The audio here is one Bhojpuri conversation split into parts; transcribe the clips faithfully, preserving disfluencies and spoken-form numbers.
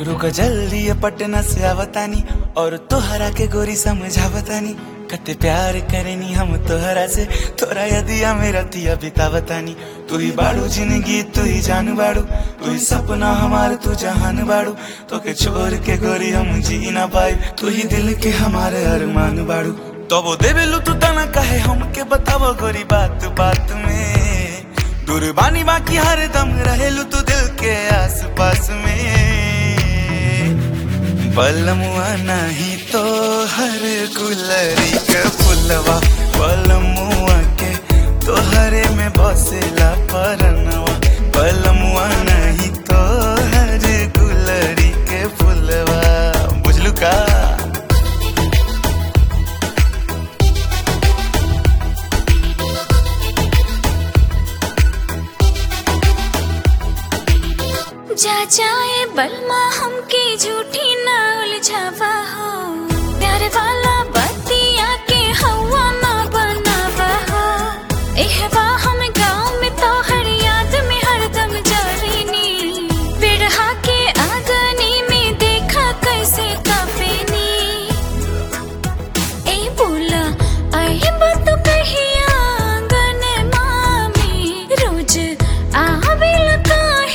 रुक जल्दी ये पटना से आवतानी और तोहरा के गोरी समझावतानी। कते प्यार करेनी हम तोहरा से, तोरा यदिया मेरा तिया बितावतानी। तू ही बाड़ू जिंदगी, तू ही जान बाड़ू, तू ही सपना हमार, तू जहान बाड़ू। तो के छोड़ के गोरी हम जी ना पाए, तू ही दिल के हमारे अरमान बाड़ू। तो वो देवेलू तू तना कहे हमके बतावो गोरी बात बात में। दूर बानी बाकी हर दम रहेलू तू दिल के आस पास में। बलमुआ नहीं तो हर गुलरी के फुलवा, बलमुआ के तोहरे में बसेला परनवा। बलमुआ नहीं तो हर गुलरी के फुलवा, बुझलू का? जा जाए बलमा हमके झूठी ना उलझावा हो, प्यार वाला बतिया के हवा ना बनावा हो। एहवा हम गाँव में तो हर याद में हरदम जारीनी, बिरहा के आगनी में देखा कैसे कापेनी। ए बोला आए बात कहिया आंगन मामी, रोज आवे लगा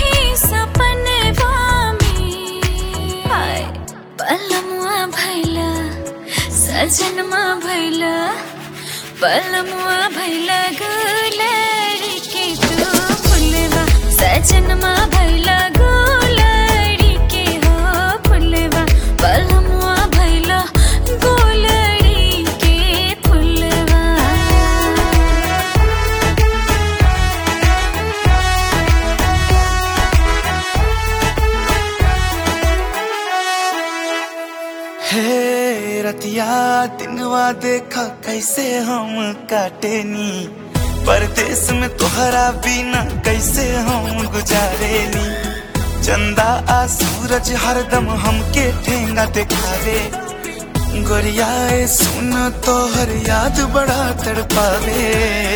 बलमुआ भैला सजनमा भैला। बलमुआ भैला गुलरी के तू फुलवा, सजनमा भैला गुलरी के हो फुलवा। बलमुआ भैला गुलरी के फुलवा। हे रतिया दिनवा देखा कैसे हम काटेनी, परदेश में तोहरा बिना कैसे हम गुजारेनी। चंदा आ सूरज हरदम हमके ठेंगा दिखावे, गोरियाए सुन तोहर याद बड़ा तड़पावे।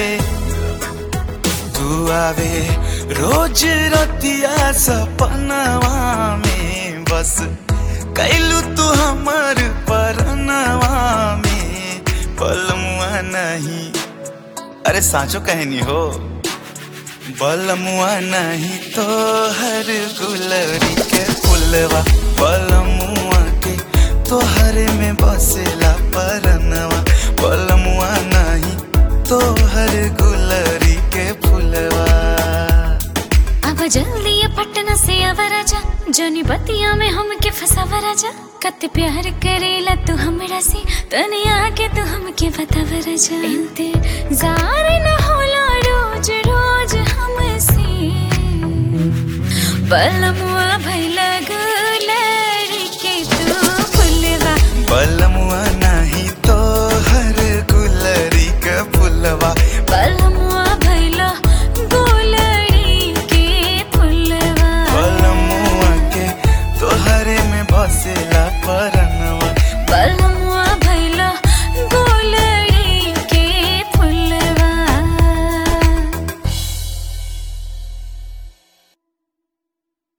तू आवे रोज रतिया सपनवा में, बस कैलू तू हमार परनवा में। बलमुआ नहीं, अरे साँचो कहनी हो। बलमुआ नहीं तो हर गुलरी के फुलवा, बलमुआ के तोहरे में बसेला परनवा। बलमुआ नहीं तो हर गुलरी के फुलवा। अब जल्दी ये पटना से आवा राजा, जोनी बतिया में हमके फसावा राजा। कत प्यार करेला तू हमरा से, तने आके तू हमके बतावा राजा। इंतजार न होला रोज रोज हमसे, बलमुआ